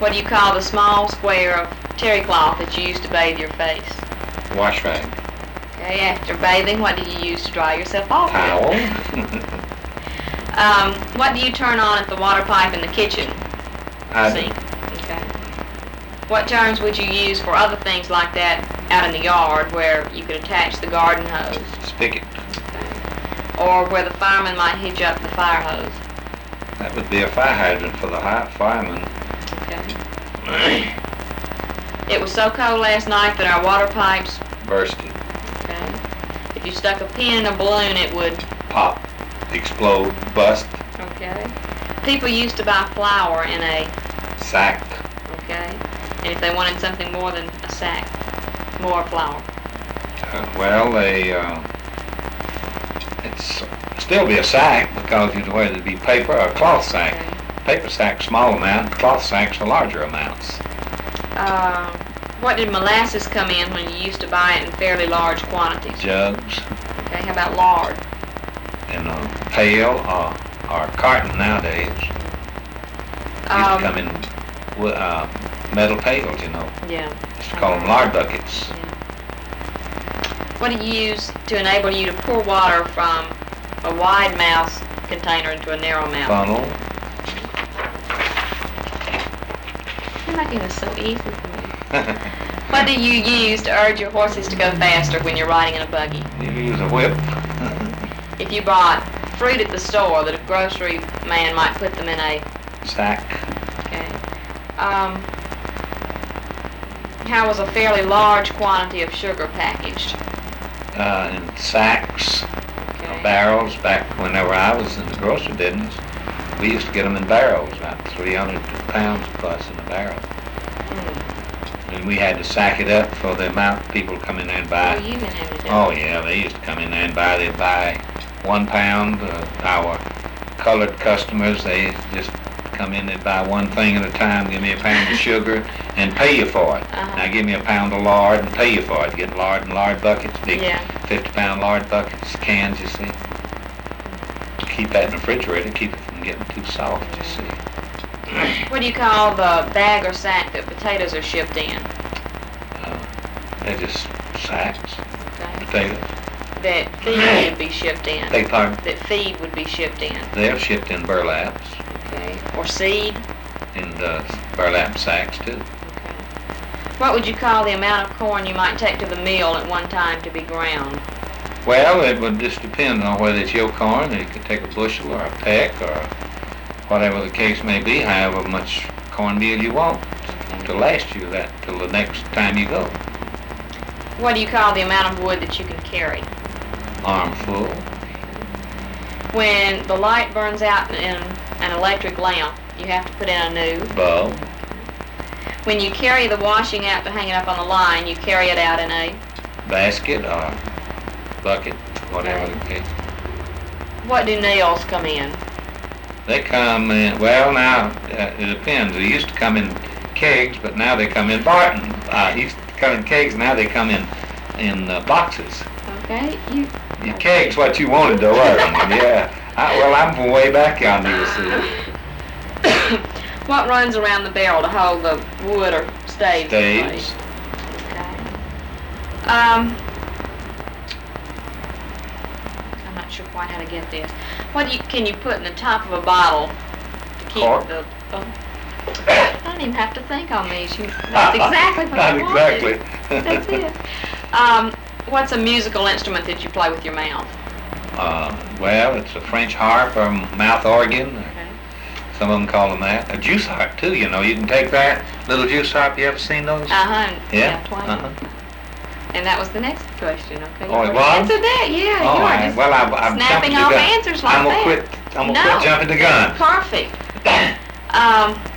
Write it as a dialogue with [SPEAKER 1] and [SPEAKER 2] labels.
[SPEAKER 1] What do you call the small square of terry cloth that you use to bathe your face?
[SPEAKER 2] Wash rag.
[SPEAKER 1] Okay, after bathing, what do you use to dry yourself off with?
[SPEAKER 2] Towel.
[SPEAKER 1] What do you turn on at the water pipe in the kitchen sink? Okay. What terms would you use for other things like that out in the yard where you could attach the garden hose?
[SPEAKER 2] Spigot.
[SPEAKER 1] Okay. Or where the fireman might hitch up the fire hose?
[SPEAKER 2] That would be a fire hydrant for the fireman.
[SPEAKER 1] Okay. It was so cold last night that our water pipes
[SPEAKER 2] Bursted.
[SPEAKER 1] Okay. If you stuck a pin in a balloon, it would
[SPEAKER 2] Pop. Explode. Bust.
[SPEAKER 1] Okay. People used to buy flour in a
[SPEAKER 2] Sack.
[SPEAKER 1] okay. And if they wanted something more than a sack, more flour.
[SPEAKER 2] It's still be a sack because whether it be paper or cloth sack.
[SPEAKER 1] Okay.
[SPEAKER 2] Paper sack, small amount. Cloth sacks are larger amounts.
[SPEAKER 1] What did molasses come in when you used to buy it in fairly large quantities?
[SPEAKER 2] Jugs.
[SPEAKER 1] Okay. How about lard?
[SPEAKER 2] In a pail or carton nowadays. Used to come in metal pails,
[SPEAKER 1] Yeah.
[SPEAKER 2] Used to call them lard buckets.
[SPEAKER 1] Yeah. What do you use to enable you to pour water from a wide mouth container into a narrow mouth?
[SPEAKER 2] Funnel.
[SPEAKER 1] You're making this so easy for me. What do you use to urge your horses to go faster when you're riding in a buggy?
[SPEAKER 2] You use a whip.
[SPEAKER 1] If you bought fruit at the store, that a grocery man might put them in a
[SPEAKER 2] Sack.
[SPEAKER 1] okay. How was a fairly large quantity of sugar packaged?
[SPEAKER 2] In sacks.
[SPEAKER 1] Okay.
[SPEAKER 2] Barrels. Back whenever I was in the grocery business, we used to get them in barrels, about 300 pounds plus in a barrel. And we had to sack it up for the amount of people to come in there and buy.
[SPEAKER 1] Oh, you didn't have to do
[SPEAKER 2] Oh yeah, they used to come in there and buy. They'd buy 1 pound. Our colored customers, they just come in and buy one thing at a time. Give me a pound of sugar and pay you for it. Now give me a pound of lard and pay you for it. Get lard and lard buckets, big 50-pound lard buckets, cans. You see. Keep that in the refrigerator. Keep it from getting too soft. You see.
[SPEAKER 1] What do you call the bag or sack that potatoes are shipped in?
[SPEAKER 2] They're just sacks.
[SPEAKER 1] Okay.
[SPEAKER 2] Potatoes.
[SPEAKER 1] That feed would be shipped in.
[SPEAKER 2] Beg pardon?
[SPEAKER 1] That feed would be shipped in.
[SPEAKER 2] They're shipped in burlaps.
[SPEAKER 1] Okay. Or seed.
[SPEAKER 2] In the burlap sacks too.
[SPEAKER 1] Okay. What would you call the amount of corn you might take to the mill at one time to be ground?
[SPEAKER 2] Well, it would just depend on whether it's your corn. You could take a bushel or a peck or whatever the case may be, however much cornmeal you want to last you that till the next time you go.
[SPEAKER 1] What do you call the amount of wood that you can carry?
[SPEAKER 2] Armful.
[SPEAKER 1] When the light burns out in an electric lamp, you have to put in a new
[SPEAKER 2] bulb.
[SPEAKER 1] When you carry the washing out to hang it up on the line, you carry it out in a
[SPEAKER 2] basket or bucket, whatever the case.
[SPEAKER 1] What do nails come in?
[SPEAKER 2] They come in, well now, it depends. They used to come in kegs, but now they come in Barton. Used to come in kegs, now they come in boxes.
[SPEAKER 1] Okay.
[SPEAKER 2] Your keg's what you wanted though, wasn't it? Yeah. I'm from way back yonder, you see.
[SPEAKER 1] What runs around the barrel to hold the wood or staves?
[SPEAKER 2] Staves.
[SPEAKER 1] Okay. I'm not sure quite how to get this. What can you put in the top of a bottle to keep
[SPEAKER 2] cork?
[SPEAKER 1] I don't even have to think on these. That's exactly what I
[SPEAKER 2] Not
[SPEAKER 1] wanted.
[SPEAKER 2] exactly.
[SPEAKER 1] That's it. What's a musical instrument that you play with your mouth?
[SPEAKER 2] Well, it's a French harp or mouth organ.
[SPEAKER 1] Okay.
[SPEAKER 2] Some of them call them that. A juice harp too, you can take that little juice harp. You ever seen those?
[SPEAKER 1] Yeah. Twice. And that was the next question, okay?
[SPEAKER 2] Oh, it was?
[SPEAKER 1] Answered that, yeah.
[SPEAKER 2] Oh,
[SPEAKER 1] you are just
[SPEAKER 2] well, I'm
[SPEAKER 1] snapping
[SPEAKER 2] jumping
[SPEAKER 1] off
[SPEAKER 2] the gun.
[SPEAKER 1] answers like
[SPEAKER 2] I'm
[SPEAKER 1] that.
[SPEAKER 2] gonna quit jumping the gun.
[SPEAKER 1] Perfect.